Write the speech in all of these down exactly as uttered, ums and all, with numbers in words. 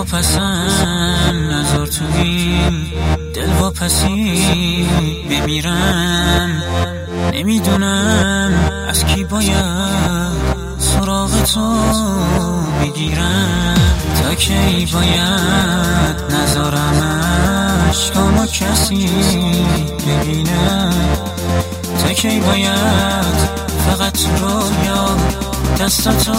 واپسم نظر تو این دل واپسی بمیرم. نمیدونم از کی باید سراغ تو بگیرم. تا کی باید نذارم اشکامو کسی ببینه. تا کی باید فقط رویا دستاتو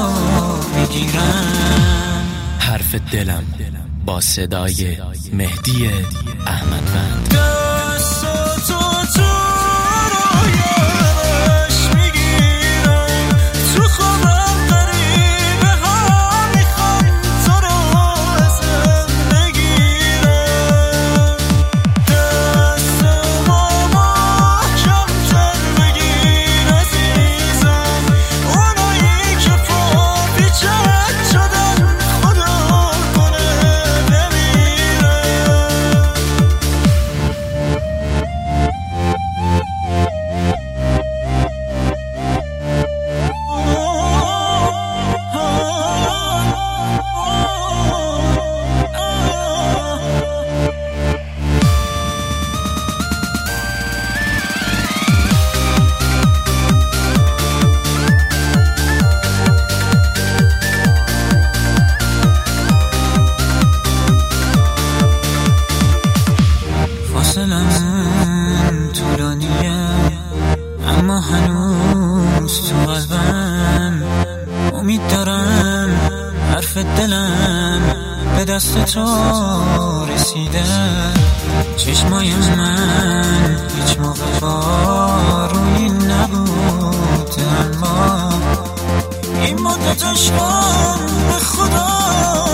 بگیرم. حرف دلم با صدای مهدی احمدوند. دستاتو تو رویاش میگیرم، تو خوابم غریبه ها میخوان تو رو ازم بگیرم. دستمو محکم‌تر بگیر عزیزم، اونایی که پا پیچت شدن خدا کنه بمیرم. فاصلمون طولانیه اما هنوز تو قلبم. امید دارم حرف دلم به دست تو رسیده. چشمای من هیچ موقع بارویی نبود، اما این مدت عشقم به خدا